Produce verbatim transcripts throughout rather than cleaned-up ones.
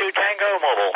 two Tango Mobile.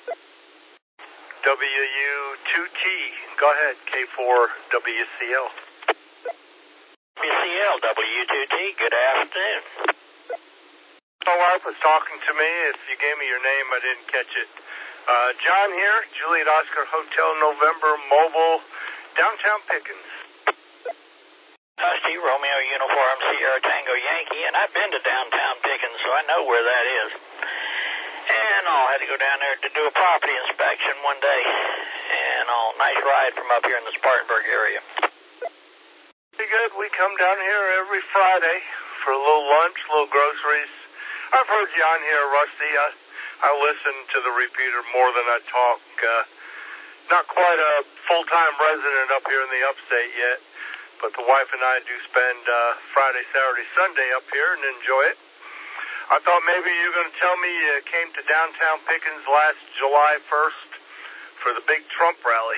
W U two T. Go ahead, K four W C L. W C L, W two T, good afternoon. My wife was talking to me. If you gave me your name, I didn't catch it. Uh, John here, Juliet Oscar Hotel November Mobile, downtown Pickens. Husky, Romeo Uniform, Sierra Tango Yankee, and I've been to downtown Pickens, so I know where that is. And I had to go down there to do a property inspection one day. And all nice ride from up here in the Spartanburg area. Pretty good. We come down here every Friday for a little lunch, little groceries. I've heard you on here, Rusty. I, I listen to the repeater more than I talk. Uh, not quite a full-time resident up here in the upstate yet, but the wife and I do spend uh, Friday, Saturday, Sunday up here and enjoy it. I thought maybe you were going to tell me you came to downtown Pickens last July first for the big Trump rally.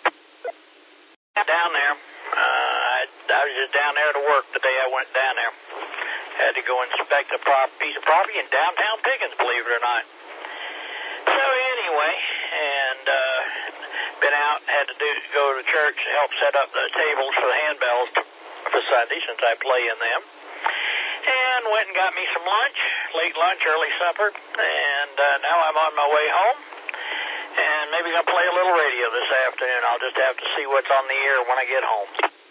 Down there. Uh, I, I was just down there to work the day I went down there. Had to go inspect a prop, piece of property in downtown Pickens, believe it or not. So anyway, and uh, been out, had to do go to church to help set up the tables for the handbells for Sunday since I play in them. And went and got me some lunch, late lunch, early supper, and uh, now I'm on my way home. And maybe going to play a little radio this afternoon. I'll just have to see what's on the air when I get home.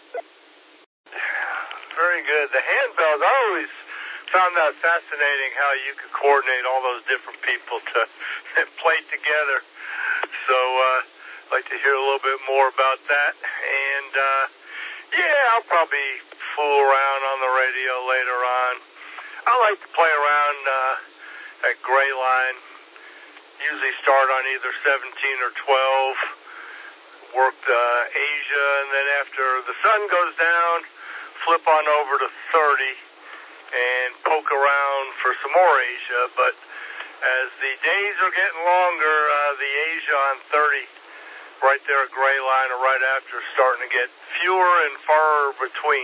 Very good. The handbells, I always found that fascinating how you could coordinate all those different people to play together. So uh, I'd like to hear a little bit more about that. And, uh, yeah, I'll probably fool around on the radio later on. I like to play around uh, at Gray Line. Usually start on either seventeen or twelve. Work the Asia, and then after the sun goes down, flip on over to thirty and poke around for some more Asia. But as the days are getting longer, uh, the Asia on thirty right there at Gray Line or right after is starting to get fewer and far between.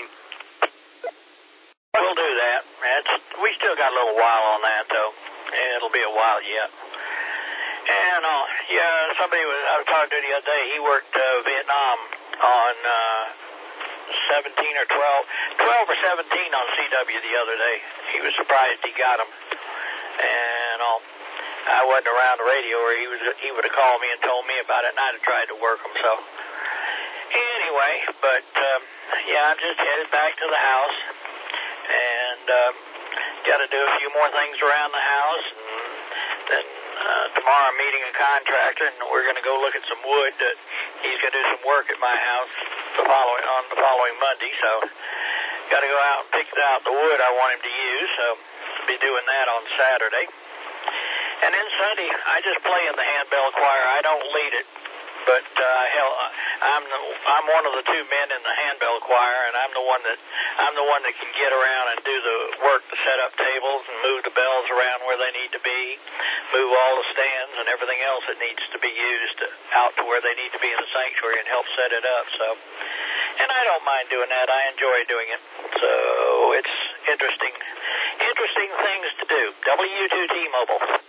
We'll do that. It's, we still got a little while on that, though. It'll be a while yet. And, uh, yeah, somebody was, I was talking to the other day, he worked uh, Vietnam on uh, seventeen or twelve, twelve or seventeen on C W the other day. He was surprised he got them. And uh, I wasn't around the radio, or he was he would have called me and told me about it, and I'd have tried to work them. So, anyway, but, um, yeah, I'm just headed back to the house. And uh, got to do a few more things around the house. And then uh, tomorrow I'm meeting a contractor, and we're going to go look at some wood that he's going to do some work at my house the following on the following Monday. So got to go out and pick out the wood I want him to use. So I'll be doing that on Saturday. And then Sunday, I just play in the handbell choir. I don't lead it. But uh, hell, I'm the, I'm one of the two men in the handbell choir, and I'm the one that I'm the one that can get around and do the work to set up tables and move the bells around where they need to be, move all the stands and everything else that needs to be used out to where they need to be in the sanctuary and help set it up. So, and I don't mind doing that. I enjoy doing it. So it's interesting, interesting things to do. W two T Mobile.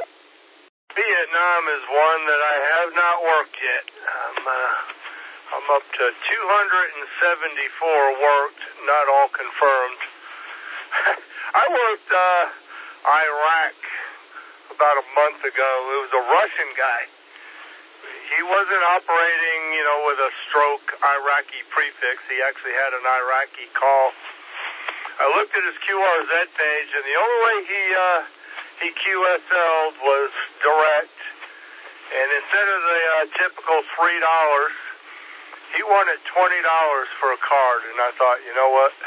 Vietnam is one that I have not worked yet. I'm, uh, I'm up to two hundred seventy-four worked, not all confirmed. I worked uh, Iraq about a month ago. It was a Russian guy. He wasn't operating, you know, with a stroke Iraqi prefix. He actually had an Iraqi call. I looked at his Q R Z page, and the only way he... Uh, He Q S L'd was direct, and instead of the uh, typical three dollars, he wanted twenty dollars for a card, and I thought, you know what,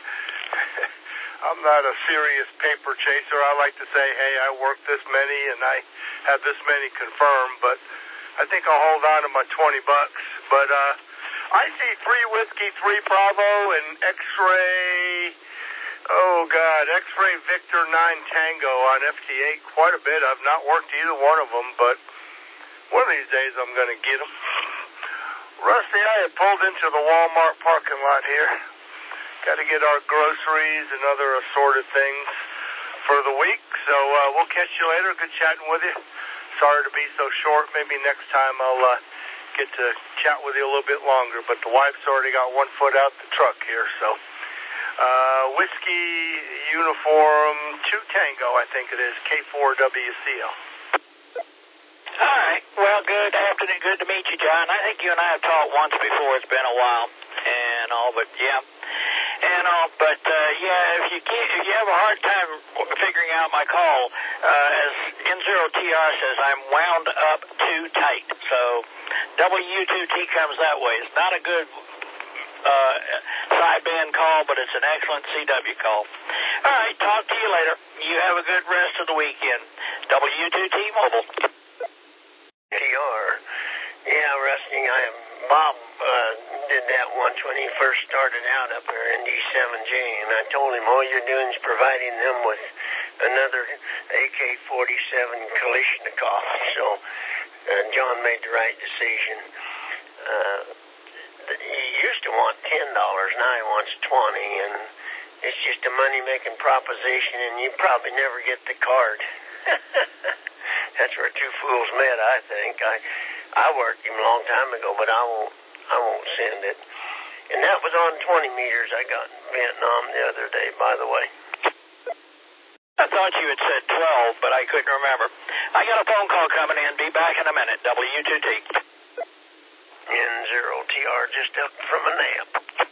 I'm not a serious paper chaser. I like to say, hey, I worked this many, and I have this many confirmed, but I think I'll hold on to my twenty bucks. But uh, I see three Whiskey, three Bravo, and X-Ray... Oh, God, X-Ray Victor nine Tango on F T eight quite a bit. I've not worked either one of them, but one of these days I'm going to get them. Rusty, I had pulled into the Walmart parking lot here. Got to get our groceries and other assorted things for the week. So uh, we'll catch you later. Good chatting with you. Sorry to be so short. Maybe next time I'll uh, get to chat with you a little bit longer. But the wife's already got one foot out the truck here. So uh, Whiskey Uniform two Tango, I think it is, K four W C L. All right. Well, good afternoon. Good to meet you, John. I think you and I have talked once before. It's been a while and all, but yeah. And all, but uh, yeah, if you can't, if you have a hard time figuring out my call, uh, as N zero T R says, I'm wound up too tight. So W two T comes that way. It's not a good uh, sideband call, but it's an excellent C W call. All right. Talk to you later. You have a good rest of the weekend. W two T Mobile. T R. Yeah, Rusty, I am. Bob uh, did that once when he first started out up there in D seven J, and I told him all you're doing is providing them with another A K forty-seven Kalashnikov. So uh, John made the right decision. Uh, he used to want ten dollars, now he wants twenty, and it's just a money-making proposition, and you probably never get the card. That's where two fools met, I think. I I worked him a long time ago, but I won't I won't send it. And that was on twenty meters I got in Vietnam the other day, by the way. I thought you had said twelve, but I couldn't remember. I got a phone call coming in. Be back in a minute. W two T. N zero T R, just up from a nap.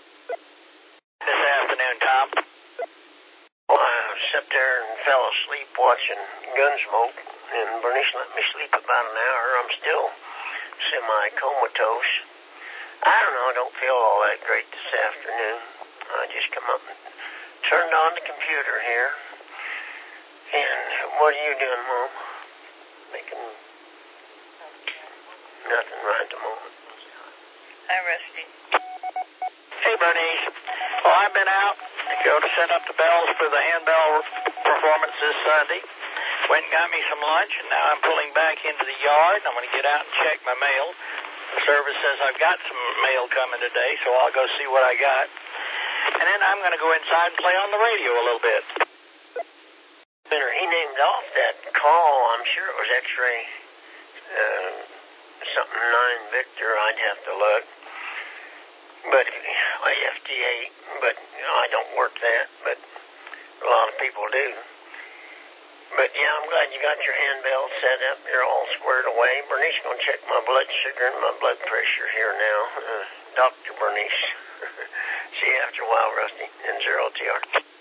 This afternoon, Tom. Well, I sat there and fell asleep watching Gunsmoke, and Bernice let me sleep about an hour. I'm still semi-comatose. I don't know, I don't feel all that great this afternoon. I just come up and turned on the computer here. And what are you doing, Mom? Making nothing right at the moment. Hi, Rusty. Hey, Bernice. Well, I've been out to go to set up the bells for the handbell performance this Sunday. Went and got me some lunch, and now I'm pulling back into the yard. I'm going to get out and check my mail. The service says I've got some mail coming today, so I'll go see what I got. And then I'm going to go inside and play on the radio a little bit. He named off that call. I'm sure it was X-ray uh, something nine Victor. I'd have to look. But I F T eight, but you know, I don't work that, but a lot of people do. But yeah, I'm glad you got your handbell set up. You're all squared away. Bernice going to check my blood sugar and my blood pressure here now. Uh, Doctor Bernice. See you after a while, Rusty. N zero T R.